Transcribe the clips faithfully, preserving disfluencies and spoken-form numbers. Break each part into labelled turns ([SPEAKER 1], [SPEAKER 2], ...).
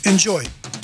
[SPEAKER 1] Enjoy.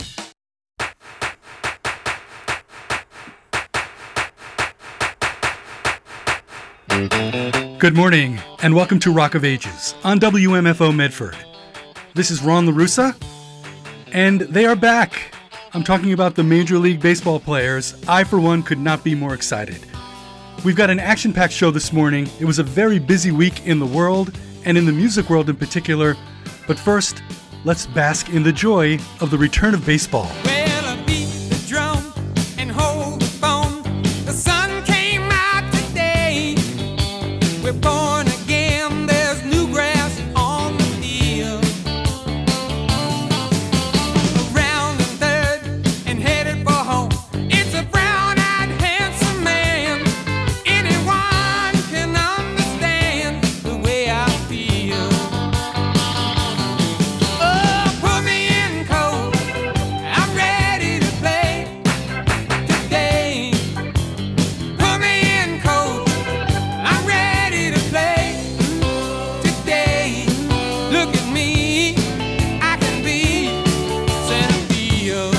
[SPEAKER 2] Good morning, and welcome to Rock of Ages on W M F O Medford. This is Ron LaRussa, and they are back. I'm talking about the Major League Baseball players. I, for one, could not be more excited. We've got an action-packed show this morning. It was a very busy week in the world, and in the music world in particular. But first, let's bask in the joy of the return of baseball.
[SPEAKER 3] Well, I beat the drum and hold the phone. The sun came out today. We're born again. There's new grass on the field. Around the third and headed for home. It's a brown-eyed, handsome man. Anyone can understand the way I feel. Oh, put me in cold. I'm ready to play today. Put me in cold. I'm ready to play today. Look at me. I can be center field.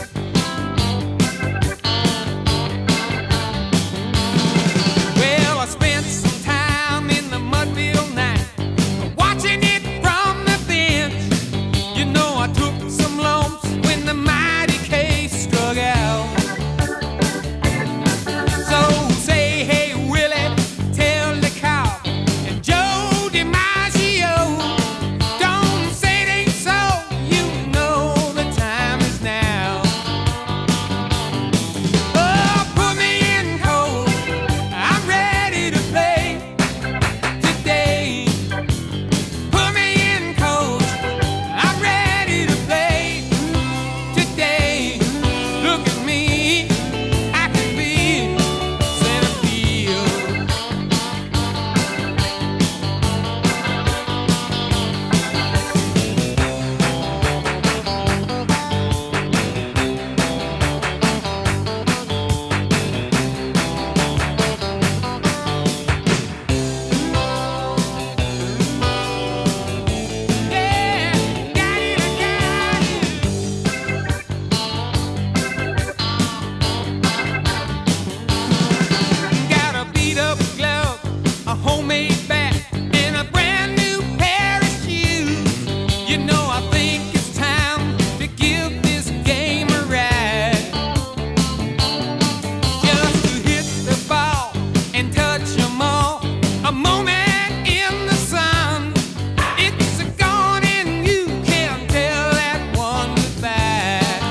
[SPEAKER 3] Well, I spent some time in the Mudville night, watching it from the bench. You know, I took some lumps when the mighty case struck out. So say, hey, Willie, tell the cow and Joe DiMaggio, don't say it ain't so. You know the time is now. Oh, put me in cold. I'm ready to play today. Put me in cold. I'm ready to play today. Look at me. I can be center field. Yeah, got it, I got it. Got a beat up glove, a homemade bat, and a brand new pair of shoes. You know, I think it's time to give this game a ride. Just to hit the ball and touch 'em all. A moment in the sun. It's a gone and you can't tell that one goodbye.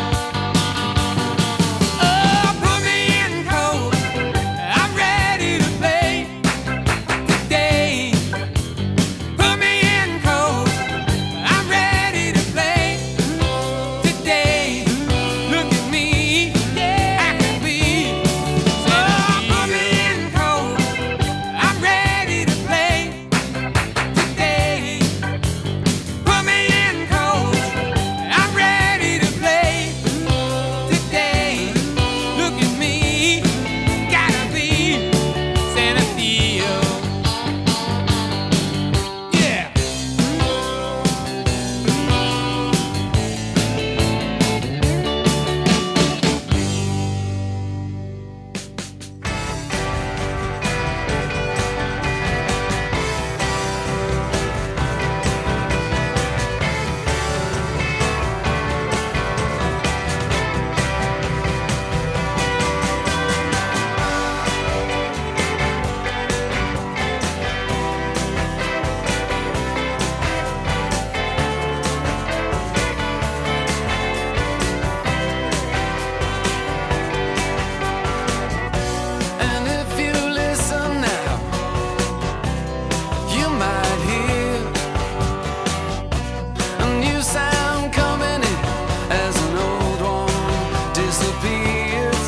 [SPEAKER 3] Oh, put me in cold. I'm ready to play today. Put me in cold. I'm ready to play today. Look at me. I can be. Oh, put me in cold. I'm ready to play today. Put me in cold. I'm ready to play today. Look at me. Gotta be center field. Yeah. And if you listen now, you might hear a new sound coming in as an old one disappears.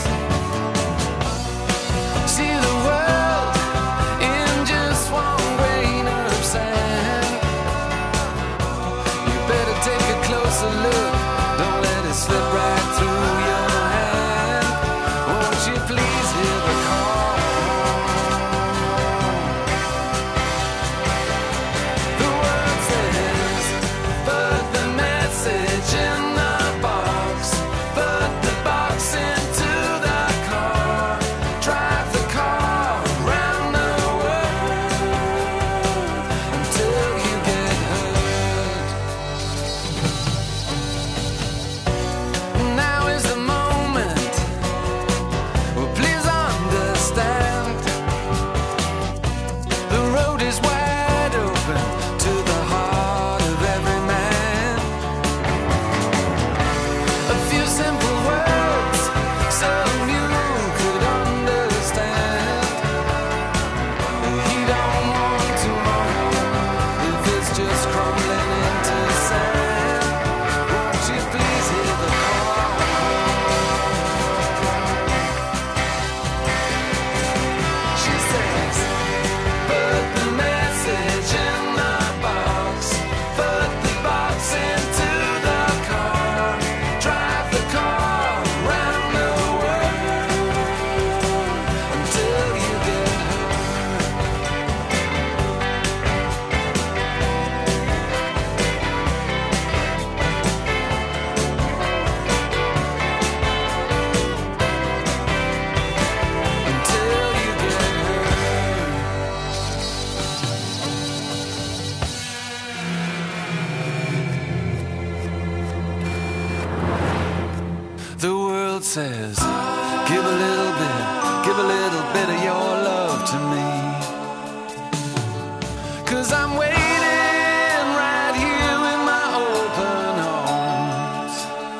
[SPEAKER 3] See the world in just one grain of sand. You better take a closer look. Don't let it slip right through your hand. Won't you please hear the call? The word says, but the message in the says, give a little bit, give a little bit of your love to me. 'Cause I'm waiting right here with my open arms.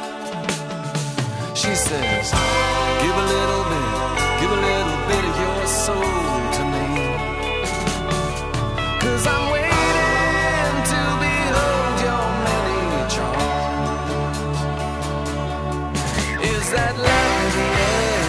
[SPEAKER 3] She says, give a little bit, give a little bit of your soul to me. 'Cause I'm waiting to behold your many charms. Is that love in the air?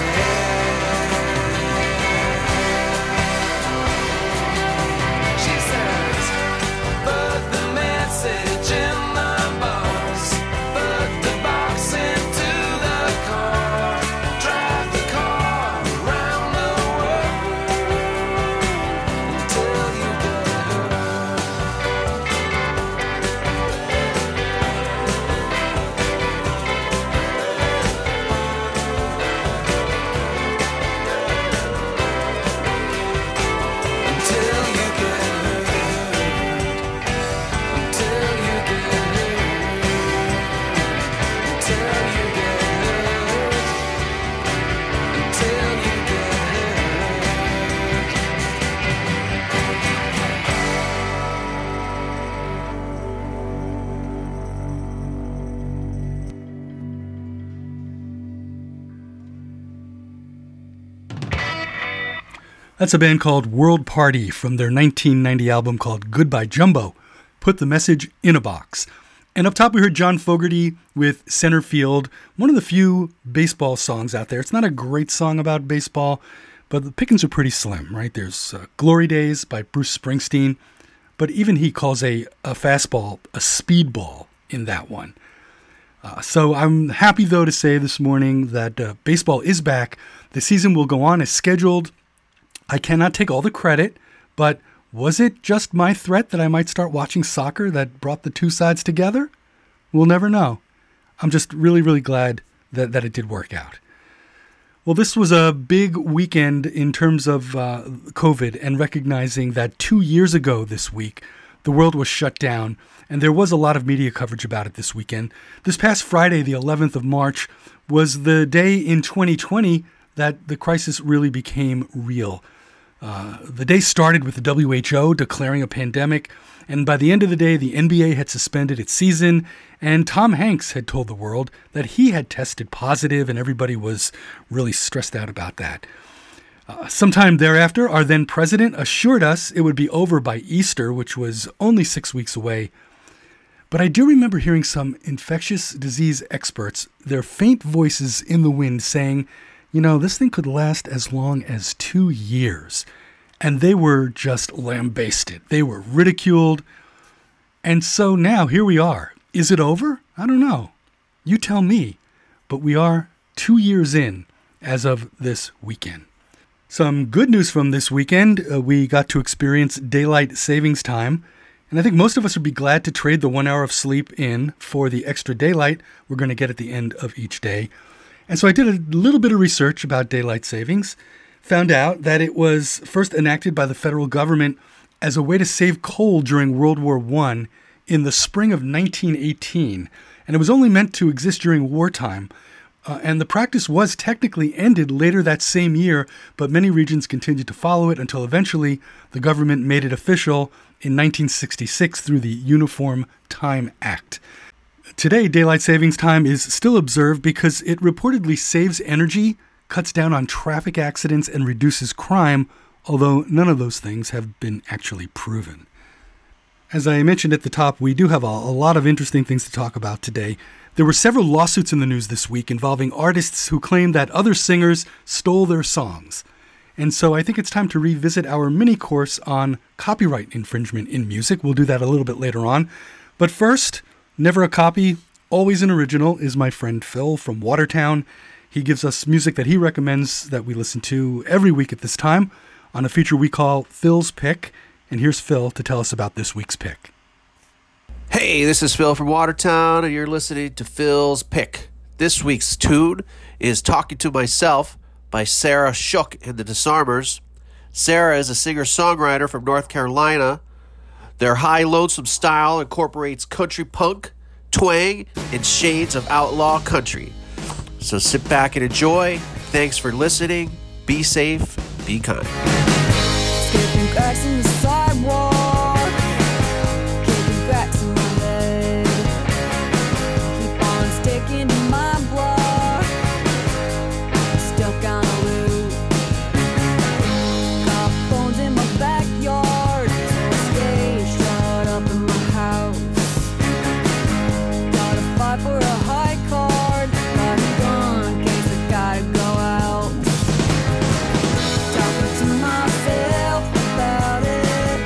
[SPEAKER 3] She says, put the message in the box, put the box into the car, drive the car around the world until you get her. Until you get hurt. Until you get hurt. Until you get hurt. Until you get
[SPEAKER 2] That's a band called World Party from their nineteen ninety album called Goodbye Jumbo. Put the message in a box. And up top we heard John Fogerty with Center Field, one of the few baseball songs out there. It's not a great song about baseball, but the pickings are pretty slim, right? There's uh, Glory Days by Bruce Springsteen, but even he calls a, a fastball a speedball in that one. Uh, so I'm happy, though, to say this morning that uh, baseball is back. The season will go on as scheduled. I cannot take all the credit, but was it just my threat that I might start watching soccer that brought the two sides together? We'll never know. I'm just really, really glad that, that it did work out. Well, this was a big weekend in terms of uh, COVID and recognizing that two years ago this week, the world was shut down, and there was a lot of media coverage about it this weekend. This past Friday, the eleventh of March, was the day in twenty twenty that the crisis really became real. Uh, the day started with the W H O declaring a pandemic, and by the end of the day, the N B A had suspended its season, and Tom Hanks had told the world that he had tested positive, and everybody was really stressed out about that. Uh, sometime thereafter, our then president assured us it would be over by Easter, which was only six weeks away. But I do remember hearing some infectious disease experts, their faint voices in the wind, saying, you know, this thing could last as long as two years. And they were just lambasted. They were ridiculed. And so now here we are. Is it over? I don't know. You tell me. But we are two years in as of this weekend. Some good news from this weekend. Uh, we got to experience daylight savings time. And I think most of us would be glad to trade the one hour of sleep in for the extra daylight we're going to get at the end of each day. And so I did a little bit of research about daylight savings, found out that it was first enacted by the federal government as a way to save coal during World War One in the spring of nineteen eighteen. And it was only meant to exist during wartime. Uh, and the practice was technically ended later that same year, but many regions continued to follow it until eventually the government made it official in nineteen sixty-six through the Uniform Time Act. Today, daylight savings time is still observed because it reportedly saves energy, cuts down on traffic accidents, and reduces crime, although none of those things have been actually proven. As I mentioned at the top, we do have a, a lot of interesting things to talk about today. There were several lawsuits in the news this week involving artists who claimed that other singers stole their songs. And so I think it's time to revisit our mini course on copyright infringement in music. We'll do that a little bit later on. But first, never a copy, always an original is my friend Phil from Watertown. He gives us music that he recommends that we listen to every week at this time on a feature we call Phil's Pick. And here's Phil to tell us about this week's pick.
[SPEAKER 1] Hey, this is Phil from Watertown, and you're listening to Phil's Pick. This week's tune is Talking to Myself by Sarah Shook and the Disarmers. Sarah is a singer-songwriter from North Carolina. Their high lonesome style incorporates country punk, twang, and shades of outlaw country. So sit back and enjoy. Thanks for listening. Be safe. Be kind.
[SPEAKER 4] Skipping cracks in the sidewalk, kicking cracks in my head. Keep on sticking to my block, stuck on a loop. Got phones in my backyard, so I stay shut up in my house. Gotta fight for a high card, got a gun in case I gotta go out. Talking to myself about it,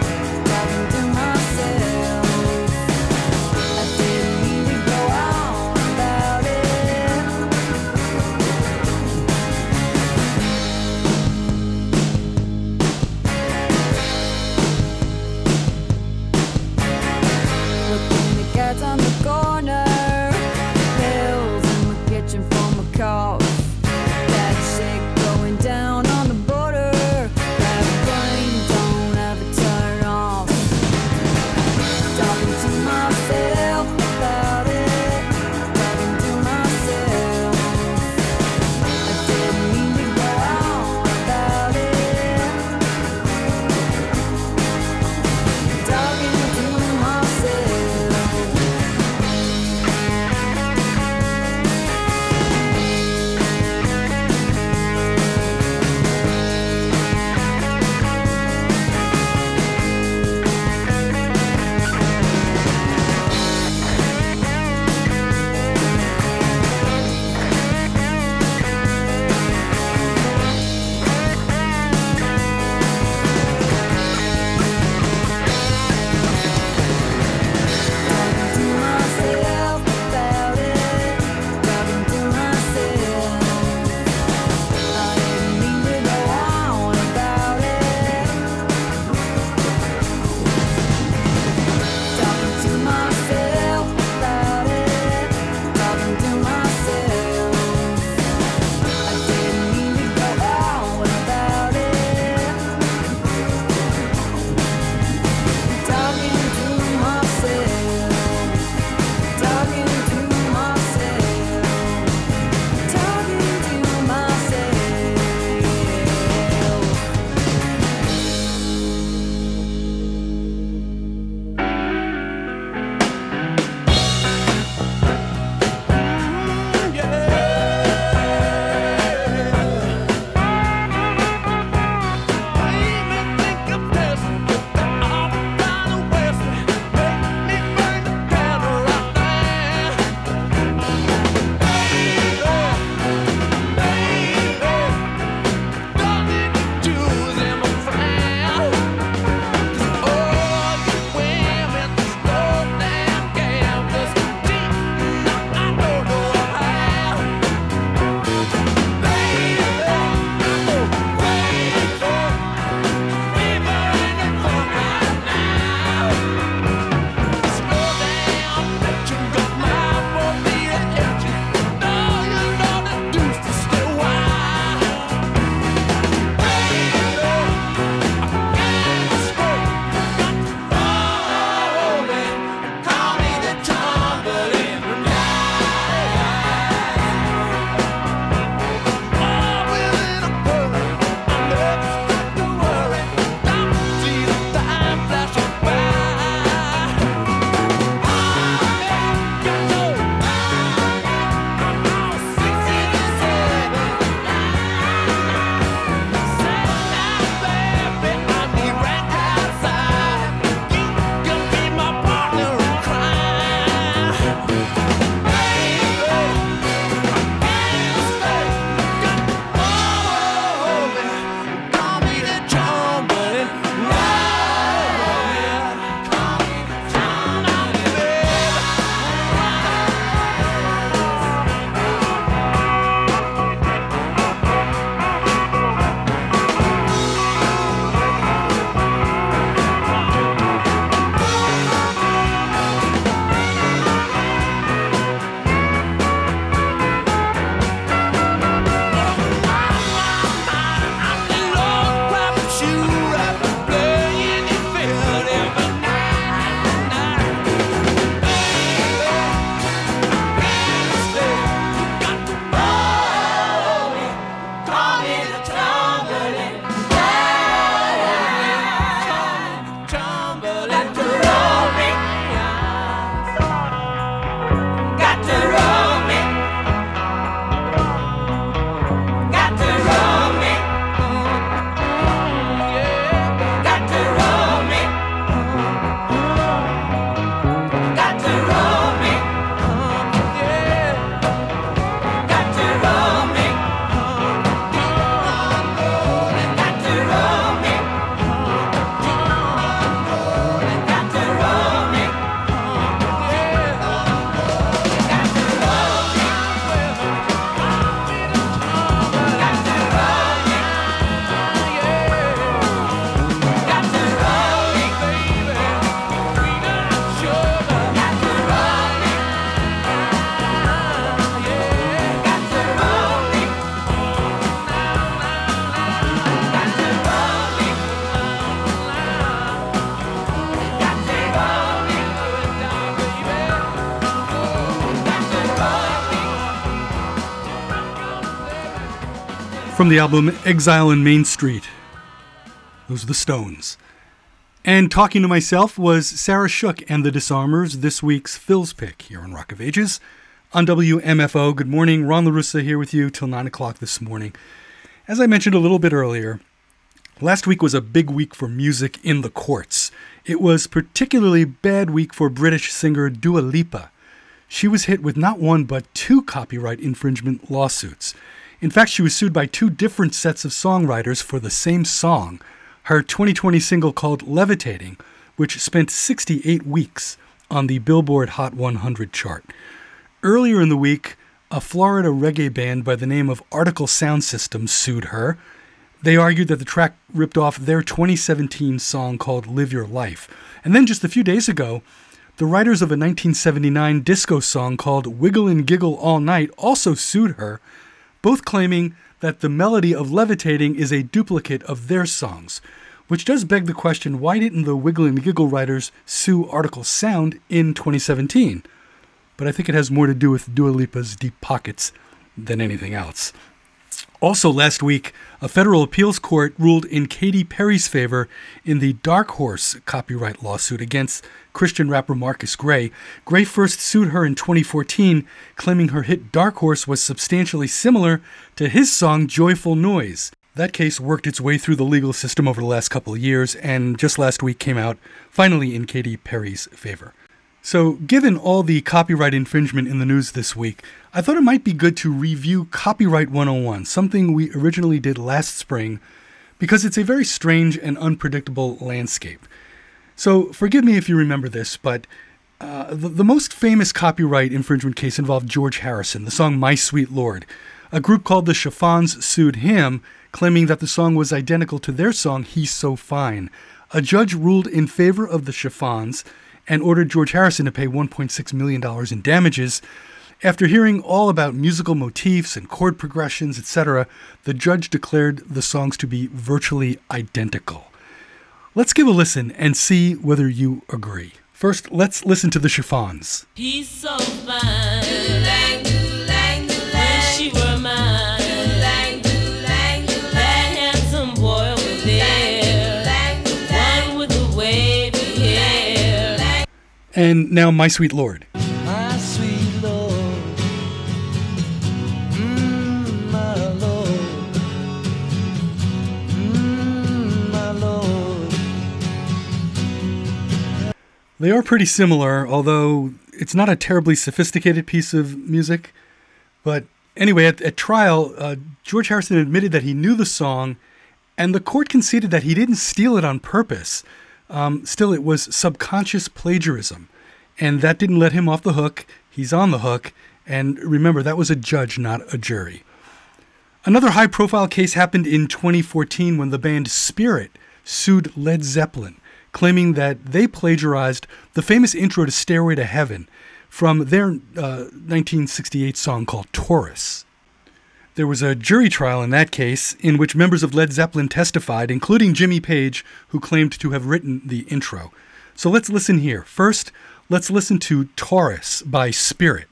[SPEAKER 2] from the album Exile on Main Street. Those are the Stones. And talking to myself was Sarah Shook and the Disarmers, this week's Phil's Pick here on Rock of Ages on W M F O. Good morning, Ron LaRussa here with you till nine o'clock this morning. As I mentioned a little bit earlier, last week was a big week for music in the courts. It was particularly bad week for British singer Dua Lipa. She was hit with not one but two copyright infringement lawsuits. In fact, she was sued by two different sets of songwriters for the same song, her twenty twenty single called Levitating, which spent sixty-eight weeks on the Billboard Hot one hundred chart. Earlier in the week, a Florida reggae band by the name of Article Sound System sued her. They argued that the track ripped off their twenty seventeen song called Live Your Life. And then just a few days ago, the writers of a nineteen seventy-nine disco song called Wiggle and Giggle All Night also sued her, both claiming that the melody of Levitating is a duplicate of their songs, which does beg the question, why didn't the Wiggle and Giggle writers sue Article Sound in twenty seventeen? But I think it has more to do with Dua Lipa's deep pockets than anything else. Also last week, a federal appeals court ruled in Katy Perry's favor in the Dark Horse copyright lawsuit against Christian rapper Marcus Gray. Gray first sued her in twenty fourteen, claiming her hit Dark Horse was substantially similar to his song Joyful Noise. That case worked its way through the legal system over the last couple of years, and just last week came out finally in Katy Perry's favor. So, given all the copyright infringement in the news this week, I thought it might be good to review Copyright one oh one, something we originally did last spring, because it's a very strange and unpredictable landscape. So, forgive me if you remember this, but uh, the, the most famous copyright infringement case involved George Harrison, the song My Sweet Lord. A group called the Chiffons sued him, claiming that the song was identical to their song He's So Fine. A judge ruled in favor of the Chiffons and ordered George Harrison to pay one point six million dollars in damages. After hearing all about musical motifs and chord progressions, et cetera, the judge declared the songs to be virtually identical. Let's give a listen and see whether you agree. First, let's listen to the Chiffons.
[SPEAKER 5] He's so fine. Do-lang, do-lang, do-lang. Wish you were mine. Do-lang, do-lang, do-lang. That handsome boy over there. Do-lang, one with the wavy hair.
[SPEAKER 2] And now My Sweet Lord.
[SPEAKER 6] My sweet Lord, mm, my Lord, mm, my Lord.
[SPEAKER 2] They are pretty similar, although it's not a terribly sophisticated piece of music. But anyway, at, at trial, uh, George Harrison admitted that he knew the song, and the court conceded that he didn't steal it on purpose. Um, still, it was subconscious plagiarism, and that didn't let him off the hook. He's on the hook, and remember, that was a judge, not a jury. Another high-profile case happened in twenty fourteen when the band Spirit sued Led Zeppelin, claiming that they plagiarized the famous intro to Stairway to Heaven from their uh, nineteen sixty-eight song called Taurus. There was a jury trial in that case in which members of Led Zeppelin testified, including Jimmy Page, who claimed to have written the intro. So let's listen here. First, let's listen to Taurus by Spirit.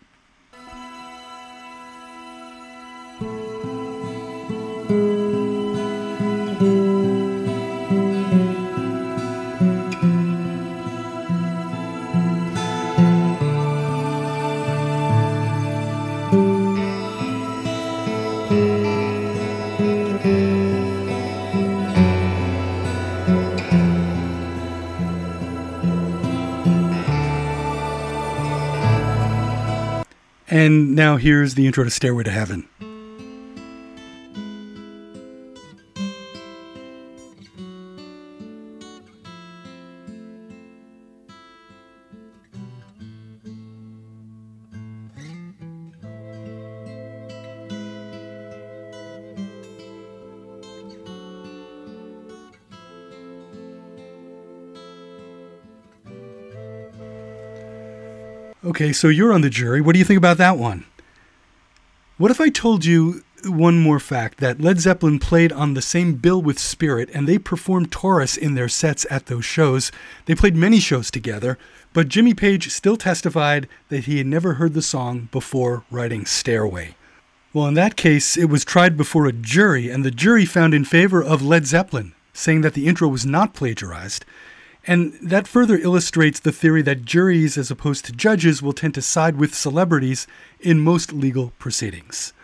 [SPEAKER 2] And now here's the intro to Stairway to Heaven. Okay, so you're on the jury. What do you think about that one? What if I told you one more fact, that Led Zeppelin played on the same bill with Spirit, and they performed Taurus in their sets at those shows? They played many shows together, but Jimmy Page still testified that he had never heard the song before writing Stairway. Well, in that case, it was tried before a jury, and the jury found in favor of Led Zeppelin, saying that the intro was not plagiarized. And that further illustrates the theory that juries, as opposed to judges, will tend to side with celebrities in most legal proceedings.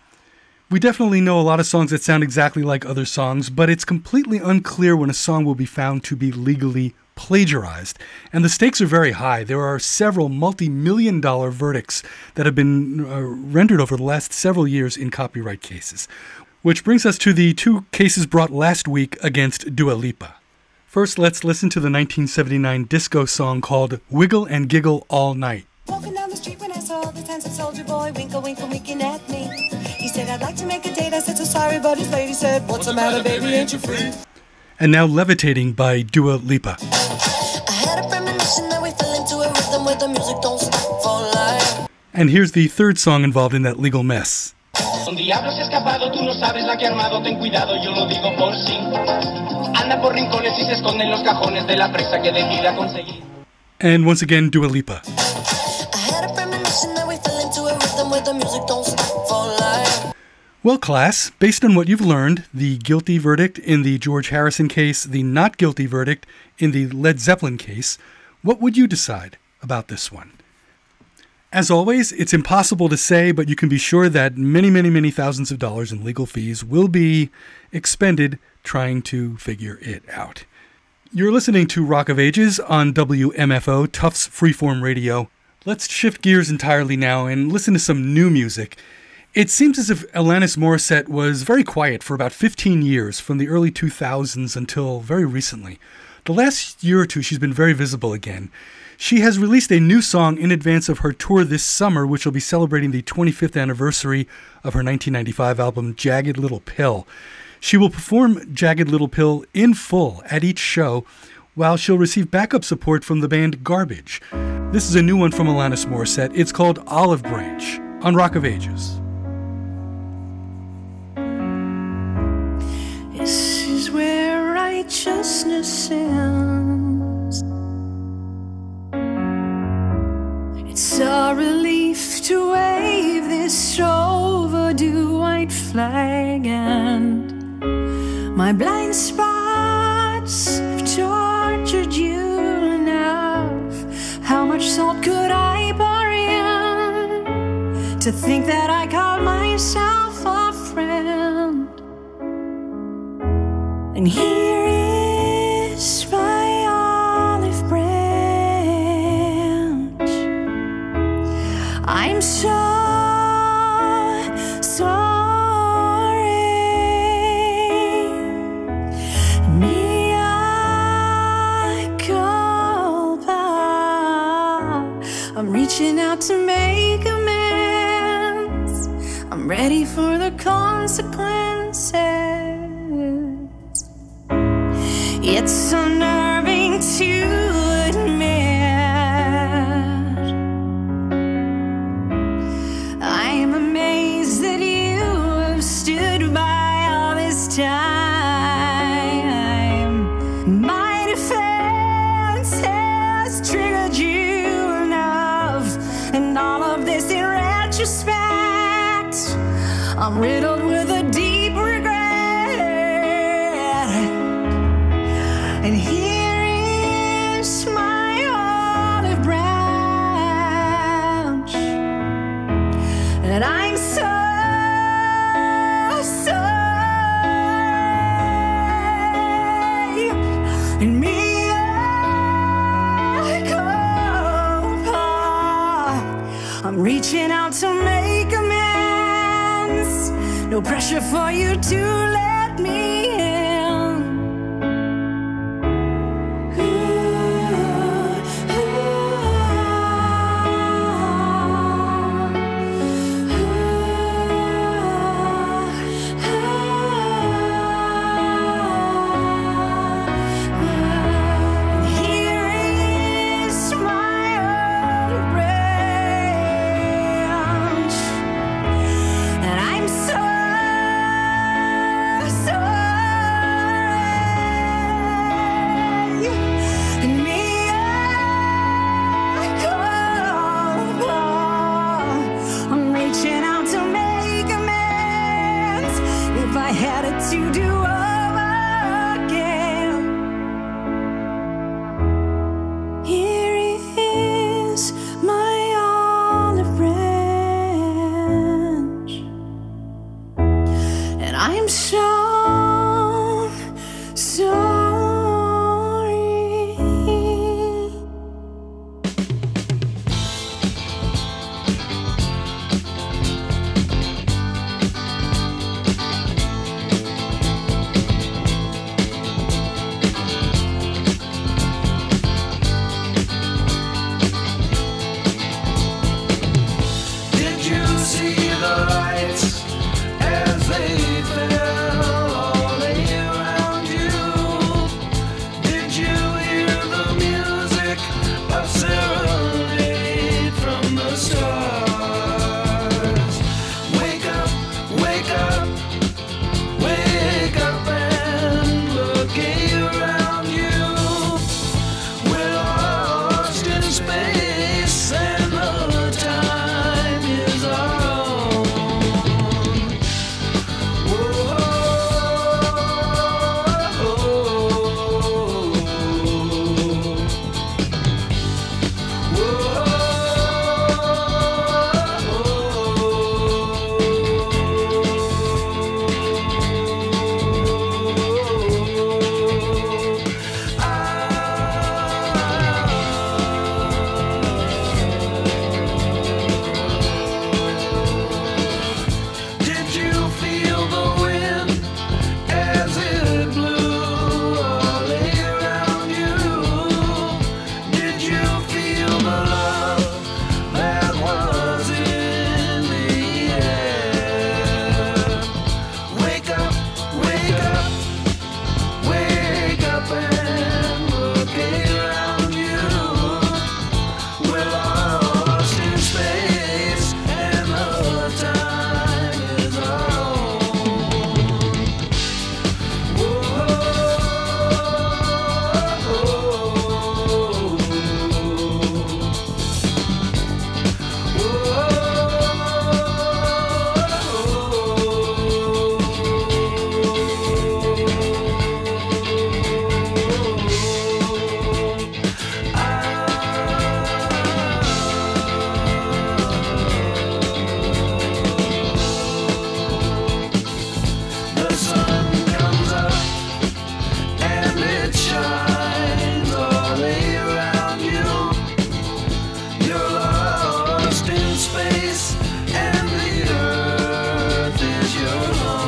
[SPEAKER 2] We definitely know a lot of songs that sound exactly like other songs, but it's completely unclear when a song will be found to be legally plagiarized. And the stakes are very high. There are several multi-million dollar verdicts that have been uh, rendered over the last several years in copyright cases. Which brings us to the two cases brought last week against Dua Lipa. First, let's listen to the nineteen seventy-nine disco song called Wiggle and Giggle All Night.
[SPEAKER 7] Walking down the street when I saw this handsome soldier boy winkle winkle winking at me. He said, I'd like to make a date. I said, so sorry, but his lady said, what's the matter, baby, ain't you free?
[SPEAKER 2] And now Levitating by Dua Lipa.
[SPEAKER 7] I had a premonition that we fell into a rhythm where the music don't stop for life.
[SPEAKER 2] And here's the third song involved in that legal mess.
[SPEAKER 8] Un diablo se ha escapado, tú no sabes la que ha armado, ten cuidado, yo lo digo por sí. Anda por rincones y se esconde en los cajones de la presa que decida conseguir.
[SPEAKER 2] And once again, Dua Lipa.
[SPEAKER 7] I had a premonition that we fell into a rhythm where the music don't stop for life.
[SPEAKER 2] Well, class, based on what you've learned, the guilty verdict in the George Harrison case, the not guilty verdict in the Led Zeppelin case, what would you decide about this one? As always, it's impossible to say, but you can be sure that many, many, many thousands of dollars in legal fees will be expended trying to figure it out. You're listening to Rock of Ages on W M F O, Tufts Freeform Radio. Let's shift gears entirely now and listen to some new music. It seems as if Alanis Morissette was very quiet for about fifteen years, from the early two thousands until very recently. The last year or two, she's been very visible again. She has released a new song in advance of her tour this summer, which will be celebrating the twenty-fifth anniversary of her nineteen ninety-five album, Jagged Little Pill. She will perform Jagged Little Pill in full at each show, while she'll receive backup support from the band Garbage. This is a new one from Alanis Morissette. It's called Olive Branch on Rock of Ages.
[SPEAKER 4] This is where righteousness ends. It's a relief to wave this overdue white flag, and my blind spots have tortured you enough. How much salt could I pour in to think that I called myself a friend? And here is my olive branch. I'm so sorry. Mea culpa. I'm reaching out to make amends. I'm ready for the consequences. It's unnerving to admit. I'm amazed that you have stood by all this time. My defense has triggered you enough, and all of this in retrospect, I'm riddled with a deep regret. And here is my olive branch, and I'm so sorry. And mea culpa. I'm reaching out to make amends. No pressure for you to let me in. so sorry.
[SPEAKER 3] Did you see the lights as they fell all around you? Did you hear the music, a serenade from the stars? Wake up, wake up, wake up and look around you. We're lost in space and the time is our own. Did you feel the wind as it blew all around you? Did you feel the love that was in the air? Wake up, wake up, wake up and look around you. We're lost in space and the time is our own. The sun comes up and it shines all around you. You're lost in space and the earth is your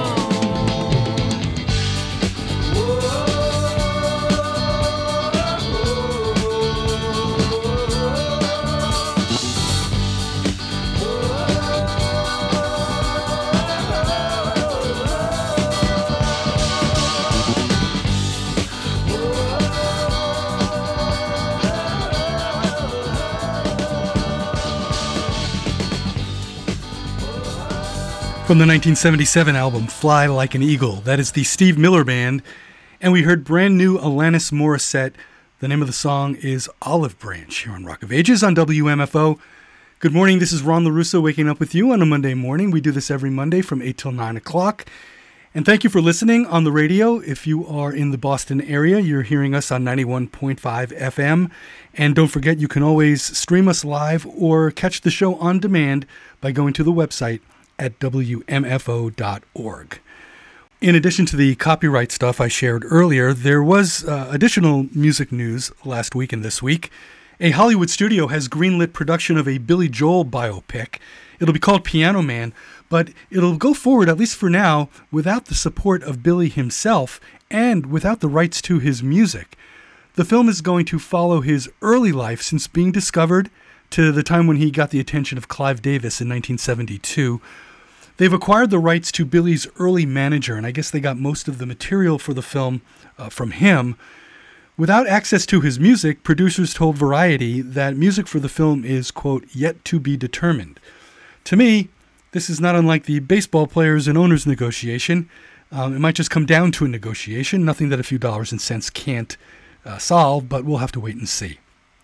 [SPEAKER 2] From the nineteen seventy-seven album Fly Like an Eagle, that is the Steve Miller Band, and we heard brand new Alanis Morissette. The name of the song is Olive Branch here on Rock of Ages on W M F O. Good morning, this is Ron LaRusso waking up with you on a Monday morning. We do this every Monday from eight till nine o'clock. And thank you for listening on the radio. If you are in the Boston area, you're hearing us on ninety-one point five F M. And don't forget, you can always stream us live or catch the show on demand by going to the website at W M F O dot org. In addition to the copyright stuff I shared earlier, there was uh, additional music news last week and this week. A Hollywood studio has greenlit production of a Billy Joel biopic. It'll be called Piano Man, but it'll go forward, at least for now, without the support of Billy himself and without the rights to his music. The film is going to follow his early life since being discovered to the time when he got the attention of Clive Davis in nineteen seventy-two. They've acquired the rights to Billy's early manager, and I guess they got most of the material for the film uh, from him. Without access to his music, producers told Variety that music for the film is, quote, yet to be determined. To me, this is not unlike the baseball players and owners negotiation. Um, it might just come down to a negotiation, nothing that a few dollars and cents can't uh, solve, but we'll have to wait and see.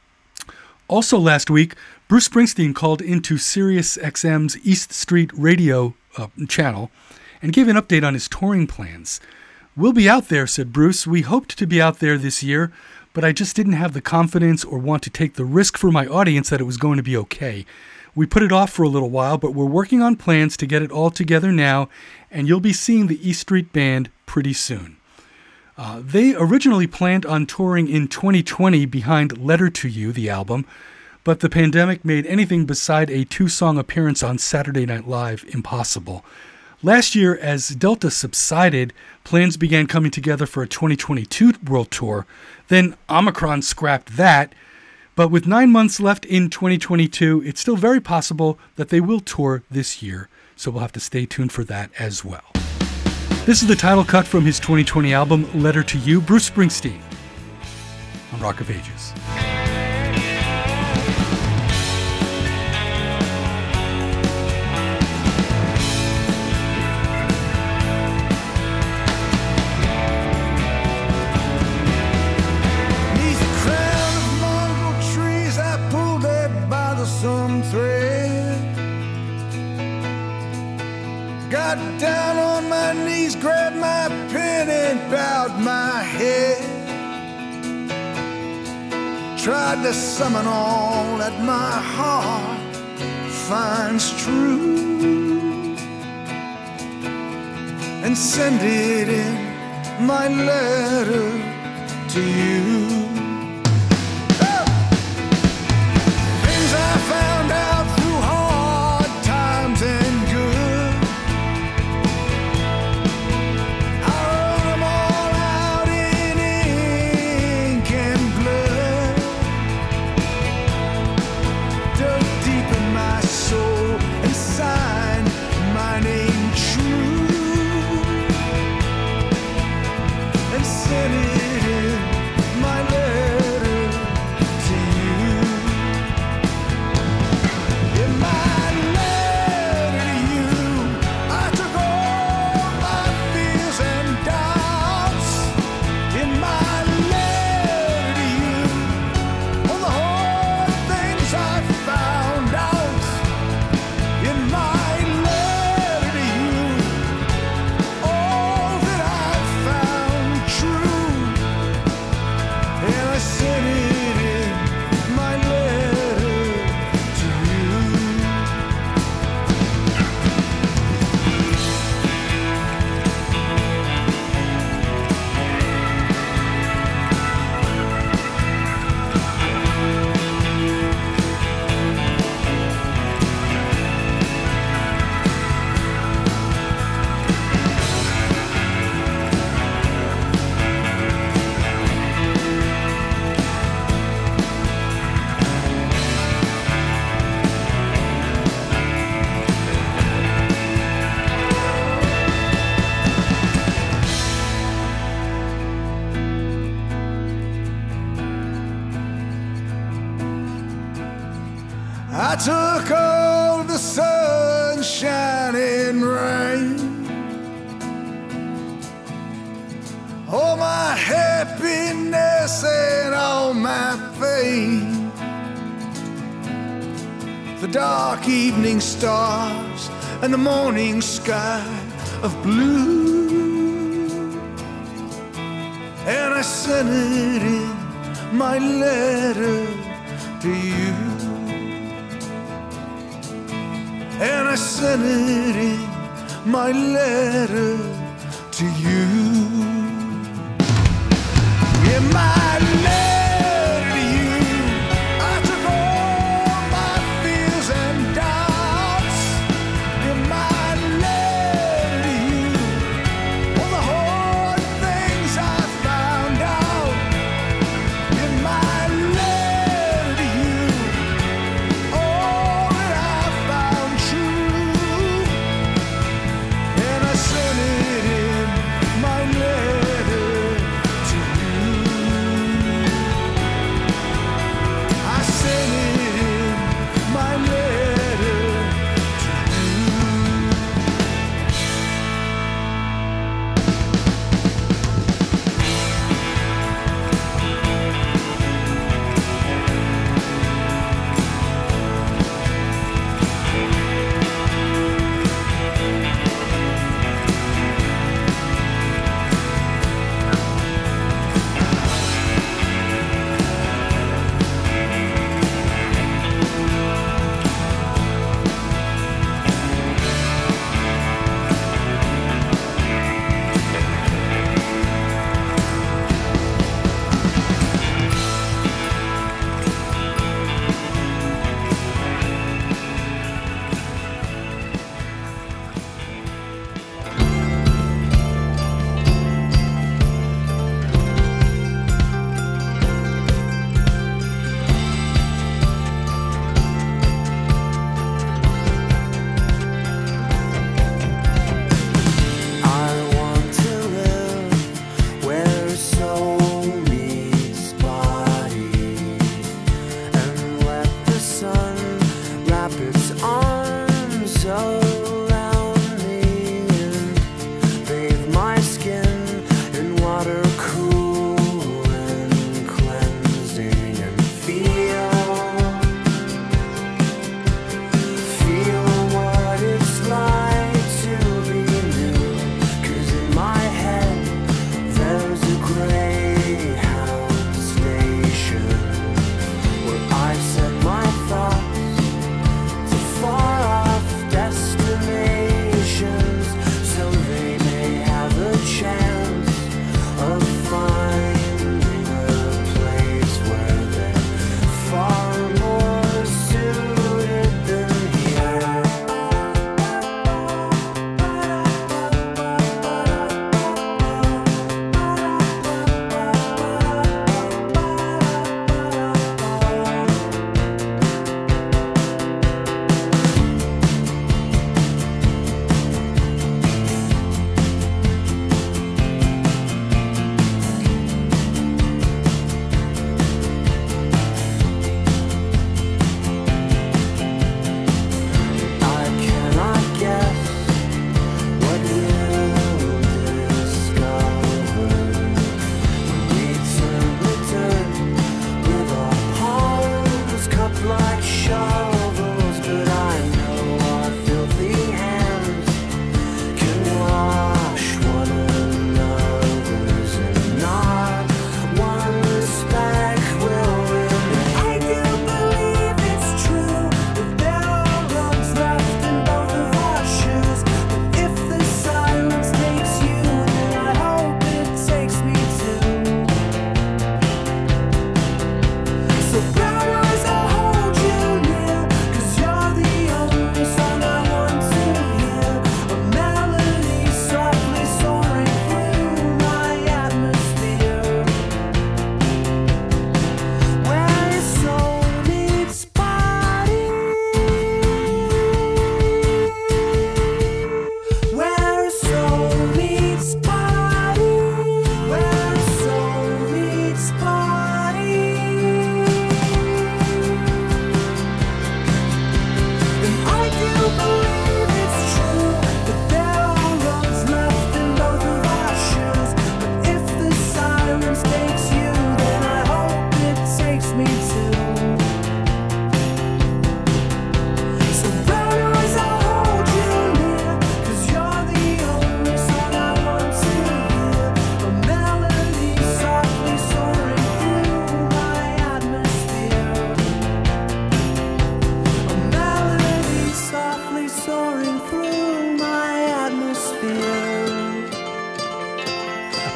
[SPEAKER 2] Also last week, Bruce Springsteen called into Sirius X M's East Street Radio uh, channel and gave an update on his touring plans. "We'll be out there," said Bruce. "We hoped to be out there this year, but I just didn't have the confidence or want to take the risk for my audience that it was going to be okay. We put it off for a little while, but we're working on plans to get it all together now, and you'll be seeing the E Street Band pretty soon. Uh, they originally planned on touring in twenty twenty behind Letter to You, the album, but the pandemic made anything beside a two-song appearance on Saturday Night Live impossible. Last year, as Delta subsided, plans began coming together for a twenty twenty-two world tour. Then Omicron scrapped that. But with nine months left in twenty twenty-two, it's still very possible that they will tour this year. So we'll have to stay tuned for that as well. This is the title cut from his twenty twenty album, Letter to You, Bruce Springsteen, on Rock of Ages.
[SPEAKER 9] Got down on my knees, grabbed my pen and bowed my head. Tried to summon all that my heart finds true and send it in my letter to you. Oh! Things I found out through hard times and good. I took all the sunshine and rain, all my happiness and all my pain, the dark evening stars and the morning sky of blue, and I sent it in my letter to you. And I sent it in my letter to you. In my letter to you, I took all my fears and doubts. In my letter to you, all the hard things I found out. In my letter to you, all that I found true. And I sent it in my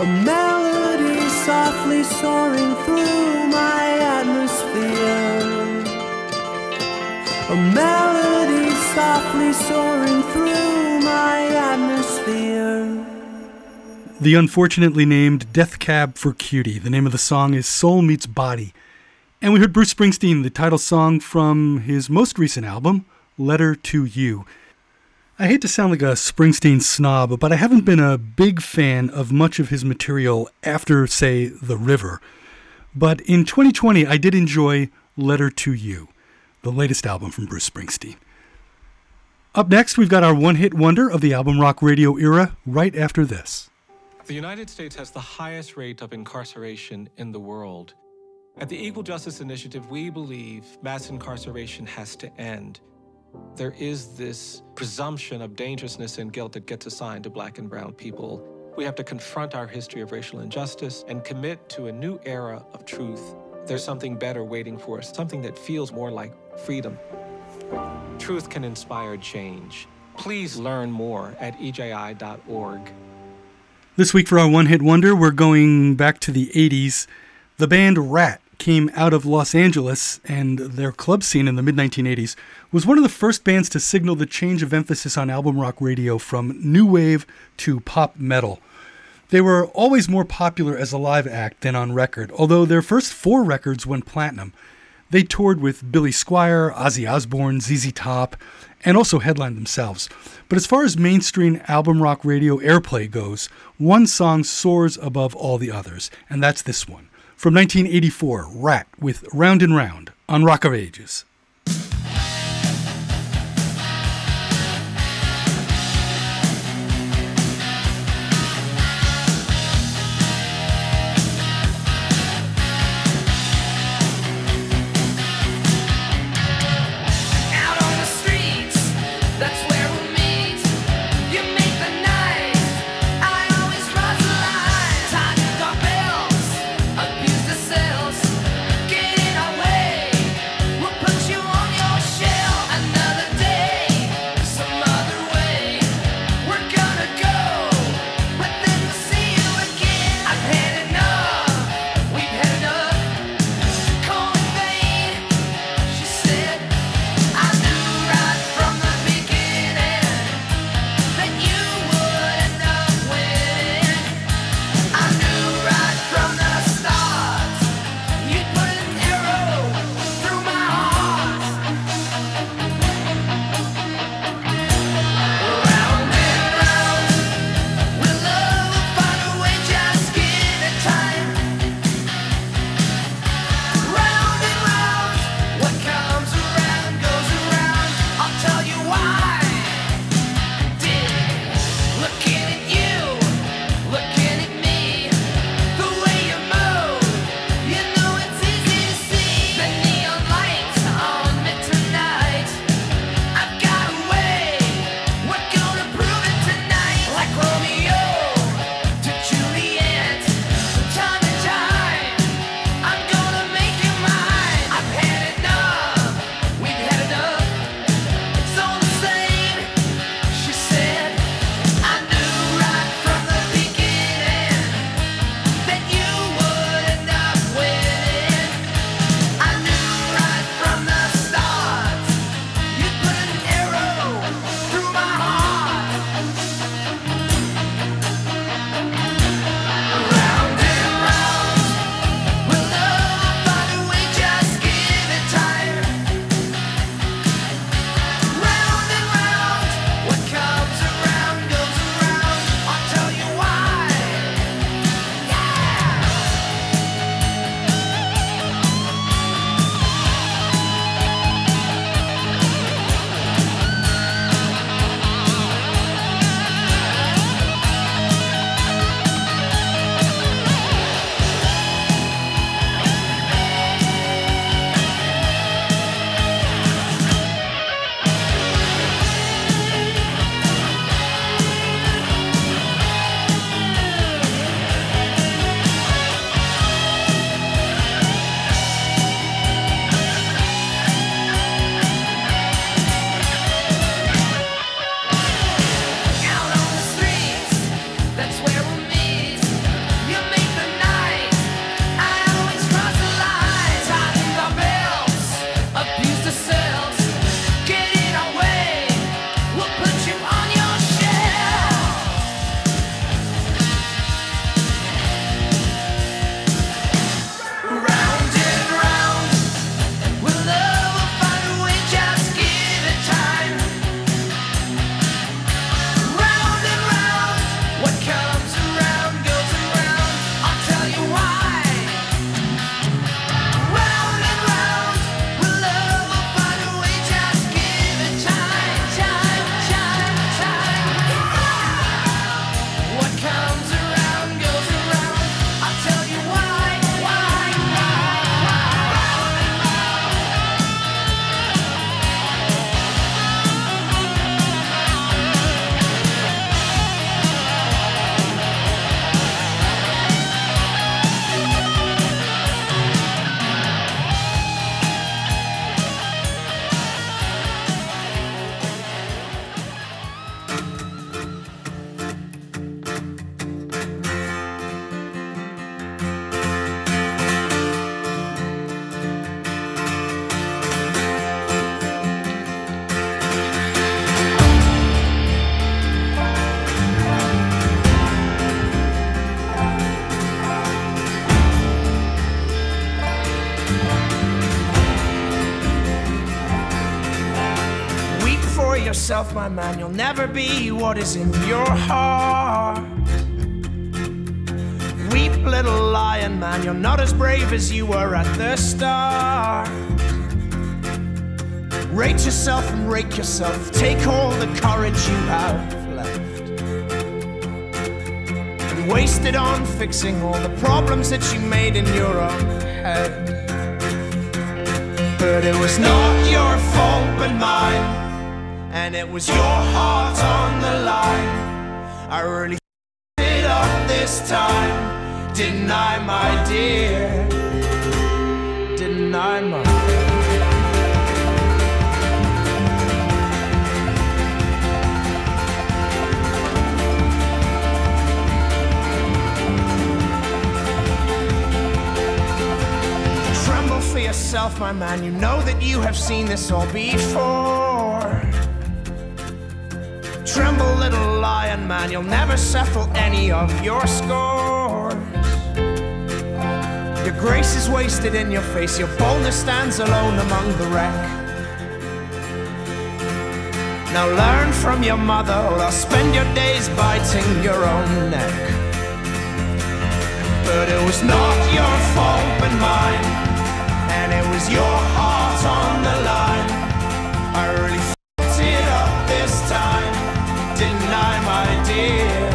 [SPEAKER 6] A melody softly soaring through my atmosphere. A melody softly soaring through my atmosphere.
[SPEAKER 2] The unfortunately named Death Cab for Cutie. The name of the song is Soul Meets Body. And we heard Bruce Springsteen, the title song from his most recent album, Letter to You. I hate to sound like a Springsteen snob, but I haven't been a big fan of much of his material after, say, The River. But in twenty twenty, I did enjoy Letter to You, the latest album from Bruce Springsteen. Up next, we've got our one-hit wonder of the album rock radio era right after this.
[SPEAKER 10] The United States has the highest rate of incarceration in the world. At the Equal Justice Initiative, we believe mass incarceration has to end. There is this presumption of dangerousness and guilt that gets assigned to black and brown people. We have to confront our history of racial injustice and commit to a new era of truth. There's something better waiting for us, something that feels more like freedom. Truth can inspire change. Please learn more at E J I dot org.
[SPEAKER 2] This week for our one-hit wonder, we're going back to the eighties. The band Rat came out of Los Angeles, and their club scene in the mid nineteen eighties was one of the first bands to signal the change of emphasis on album rock radio from new wave to pop metal. They were always more popular as a live act than on record, although their first four records went platinum. They toured with Billy Squier, Ozzy Osbourne, Z Z Top, and also headlined themselves. But as far as mainstream album rock radio airplay goes, one song soars above all the others, and that's this one. From nineteen eighty-four, Rat with Round and Round on Rock of Ages.
[SPEAKER 3] Put you
[SPEAKER 11] yourself, my man. You'll never be what is in your heart. Weep, little lion man. You're not as brave as you were at the start. Rate yourself and rake yourself. Take all the courage you have left and waste it on fixing all the problems that you made in your own head. But it was not your fault but mine, and it was your heart on the line. I really f***ed it up this time, didn't I, my dear? Didn't I, my dear? Tremble for yourself, my man. You know that you have seen this all before. Tremble, little lion man. You'll never settle any of your scores. Your grace is wasted in your face. Your boldness stands alone among the wreck. Now learn from your mother, or I'll spend your days biting your own neck. But it was not your fault but mine, and it was your heart on the line. I really f***ed it up this time, didn't I, my dear?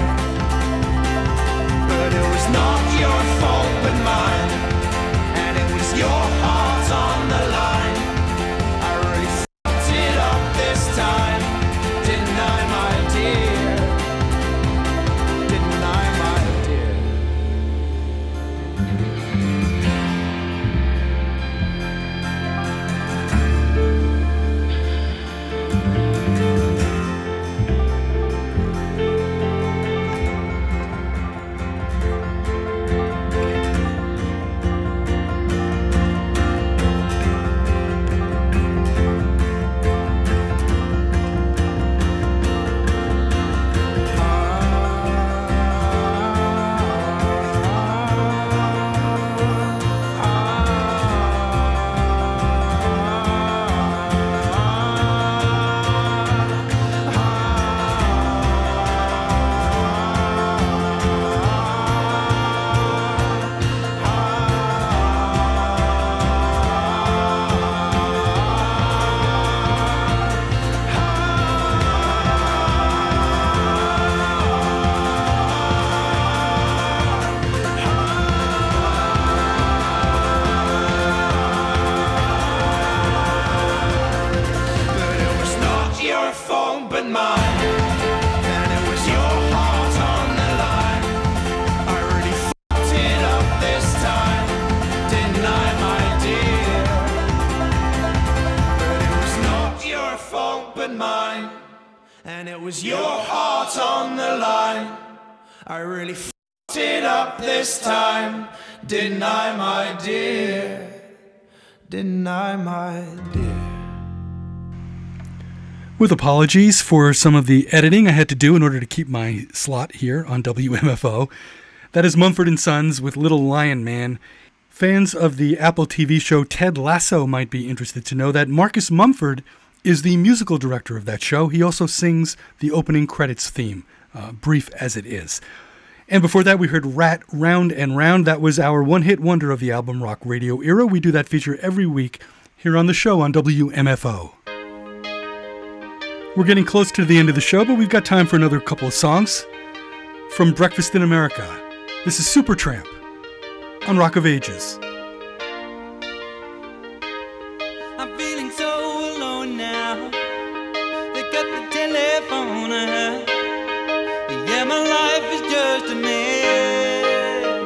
[SPEAKER 11] But it was not your fault but mine, and it was your heart on the line. I really f***ed it up this time, didn't I, my dear? Didn't I, my dear? And it was your heart on the line. I really f***ed it up this time, didn't I, my dear? Didn't I, my dear?
[SPEAKER 2] With apologies for some of the editing I had to do in order to keep my slot here on W M F O. That is Mumford and Sons with Little Lion Man. Fans of the Apple T V show Ted Lasso might be interested to know that Marcus Mumford is the musical director of that show. He also sings the opening credits theme, uh, brief as it is. And before that, we heard Rat Round and Round. That was our one-hit wonder of the album rock radio era. We do that feature every week here on the show on W M F O. We're getting close to the end of the show, but we've got time for another couple of songs. From Breakfast in America, this is Supertramp on Rock of Ages.
[SPEAKER 12] I'm feeling so alone now. They cut the telephone out. Yeah, my life is just a mess.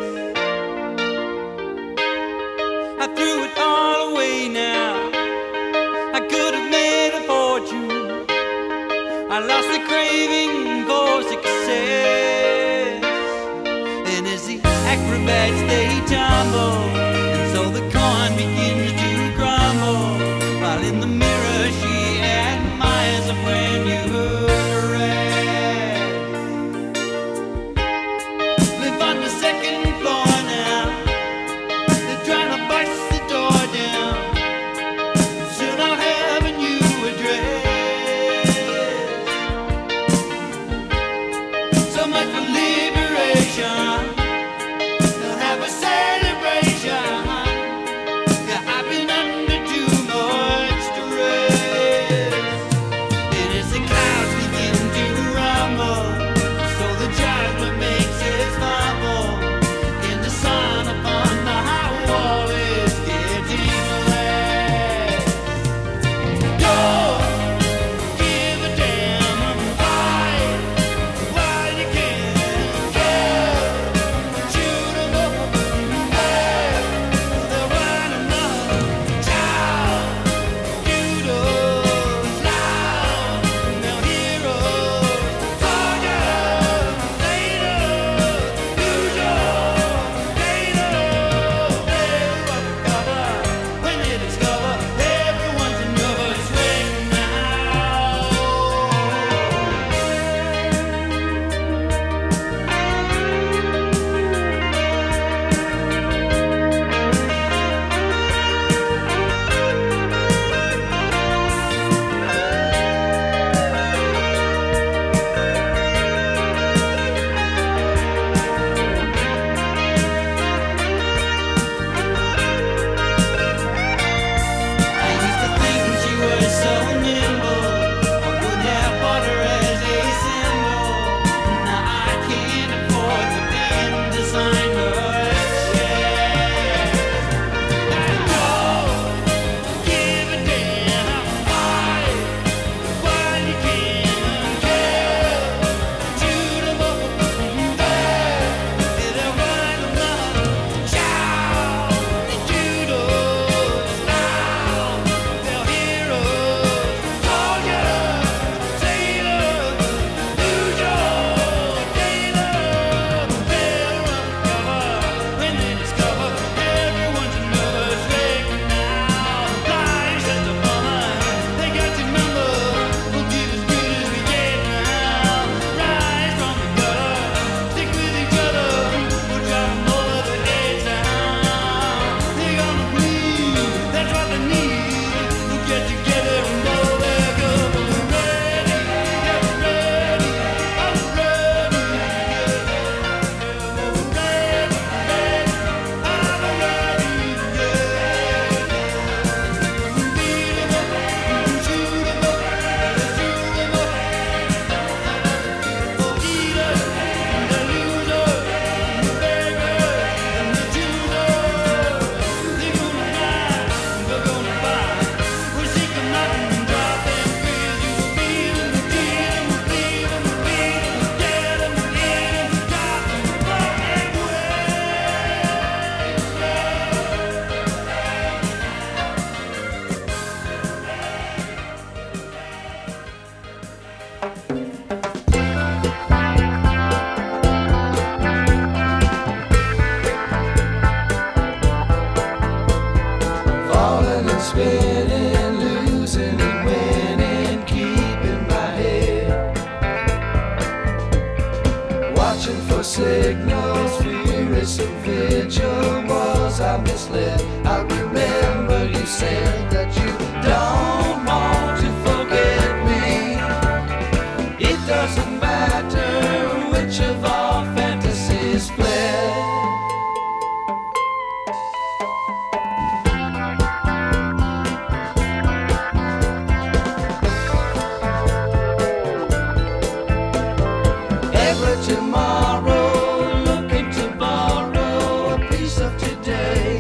[SPEAKER 12] I threw it all away now. I could have made a fortune. I lost the craving for success. And as the acrobats they tumble, and so the coin begins to crumble, while in the mirror she admires a brand new dress.
[SPEAKER 13] watching for signals, furious and vigil. Was I misled? I remember you said that you don't want to forget me. It doesn't matter which of our fantasies fled. Tomorrow, looking to borrow a piece of today.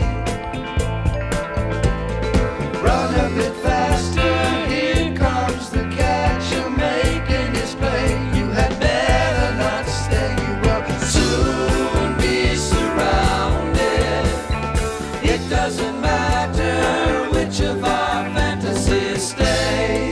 [SPEAKER 13] Run a bit faster, here comes the catch. You're making his play. You had better not stay. You will soon be surrounded. It doesn't matter which of our fantasies stay.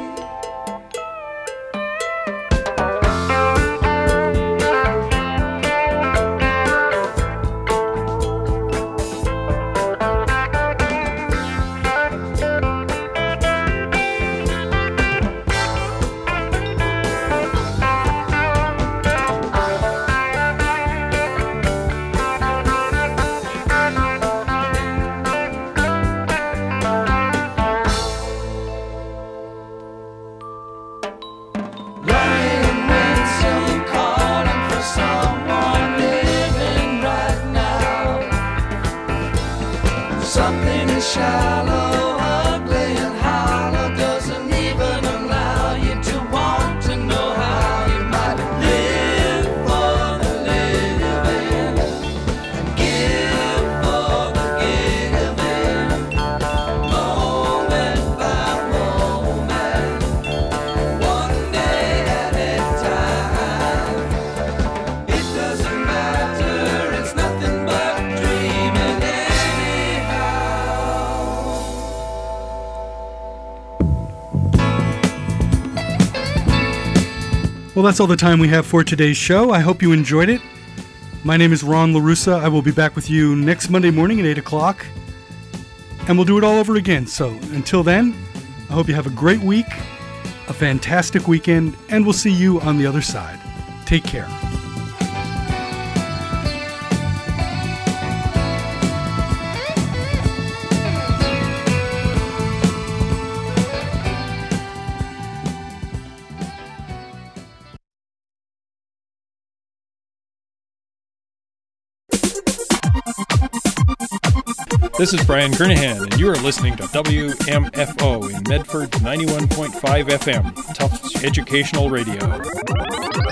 [SPEAKER 13] Something is shallow, ugly and hollow, doesn't even allow you to want to know how you might live for the living and give for the giving, moment by moment, one day at a time. It doesn't matter, it's nothing but dreaming.
[SPEAKER 2] Well, that's all the time we have for today's show. I hope you enjoyed it. My name is Ron LaRussa. I will be back with you next Monday morning at eight o'clock. And we'll do it all over again. So until then, I hope you have a great week, a fantastic weekend, and we'll see you on the other side. Take care.
[SPEAKER 14] This is Brian Kernahan, and you are listening to W M F O in Medford ninety-one point five F M, Tufts Educational Radio.